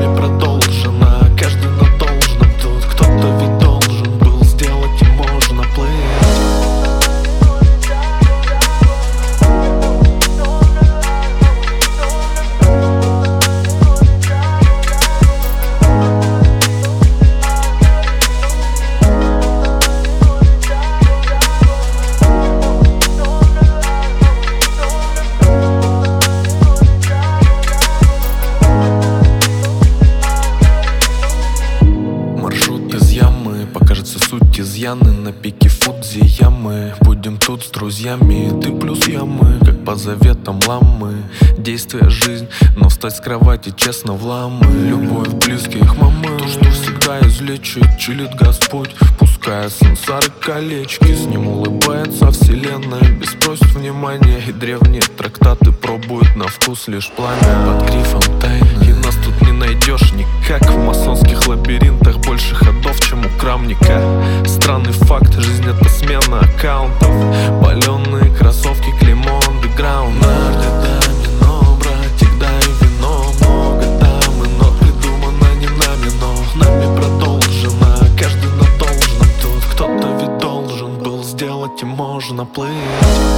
нами продолжено. Каждый на должном тут, кто-то ведь должен был сделать, и можно плыть. Покажется суть изъяны на пике Фудзи ямы. Будем тут с друзьями, ты плюс ямы, как по заветам ламы. Действие жизнь, но встать с кровати честно в ламы. Любовь близких мамы, то, что всегда излечит, чилит Господь, пуская сансары колечки. С ним улыбается вселенная, без просьб внимания. И древние трактаты пробуют на вкус лишь пламя. Под грифом тайны, и нас тут не найдешь никак. В масонских лабиринтах больше ходов, чем у крамника. Странный факт, жизнь это смена аккаунтов. Паленые кроссовки, клеймо андеграунд. Нарди, дай мне, но, братик, дай вино. Много там и нот придумано не нами, но нами продолжено. Каждый на должном тут, кто-то ведь должен был сделать, и можно плыть.